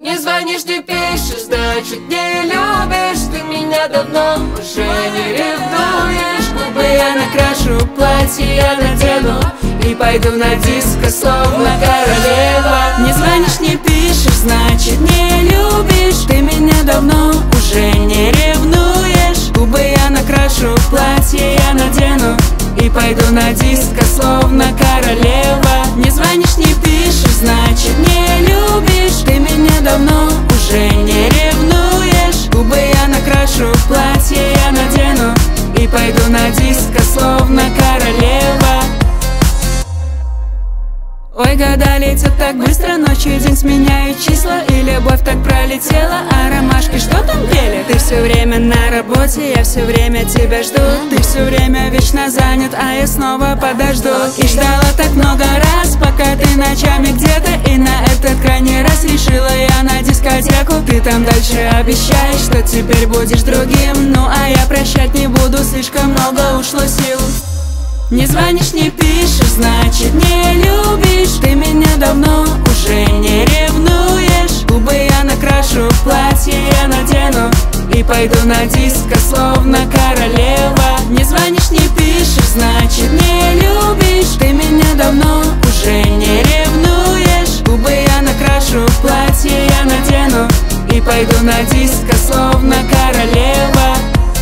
Не звонишь, не пишешь, значит не любишь. Ты меня давно уже не ревнуешь. Губы я накрашу, платье я надену и пойду на диско, словно королева. Не звонишь, не пишешь, значит не любишь. Ты меня давно уже не ревнуешь. Губы я накрашу, платье я надену и пойду на диско, словно королева. Не звонишь, не пишешь, значит не любишь. Ты меня давно уже не ревнуешь. Губы я накрашу, платье я надену и пойду на диско, словно королева. Ой, года летят так быстро, ночью и день сменяют числа. И любовь так пролетела, а ромашки что там пели? Ты все время на работе, я все время тебя жду. Ты все время вечно занят, а я снова подожду. И ждала так много раз, пока ты ночами где-то. И на этот крайний раз решила я на дискотеку. Ты там дальше обещаешь, что теперь будешь другим. Ну а я прощать не буду, слишком много ушло сил. Не звонишь, не пишешь, значит не любишь. Ты меня давно уже не ревнуешь. Губы я накрашу, платье я надену и пойду на диско, словно королева. Не звонишь, не пишешь, значит не любишь. Ты меня давно уже не ревнуешь. Губы я накрашу, платье я надену и пойду на диско, словно королева.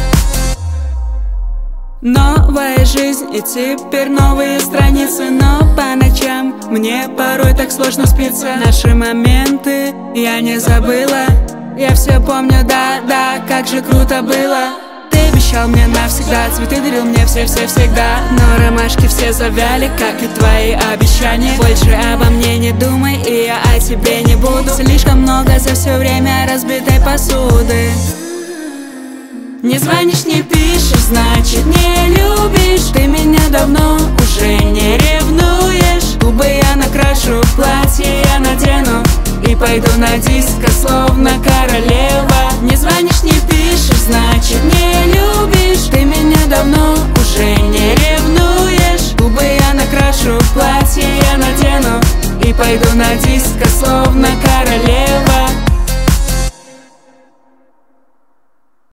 Новая жизнь и теперь новые страницы. Но по ночам мне порой так сложно спится. Наши моменты я не забыла. Я все помню, да, как же круто было. Ты обещал мне навсегда, цветы дарил мне всегда. Но ромашки все завяли, как и твои обещания. Больше обо мне не думай, и я о тебе не буду. Слишком много за все время разбитой посуды. Не звонишь, не пишешь, значит не любишь. Ты меня давно уже не ревнуешь. Губы я накрашу, платье я надену и пойду на диско, словно королева. Не звонишь, не пишешь, значит не любишь. Ты меня давно уже не ревнуешь. Губы я накрашу, платье я надену и пойду на диско, словно королева.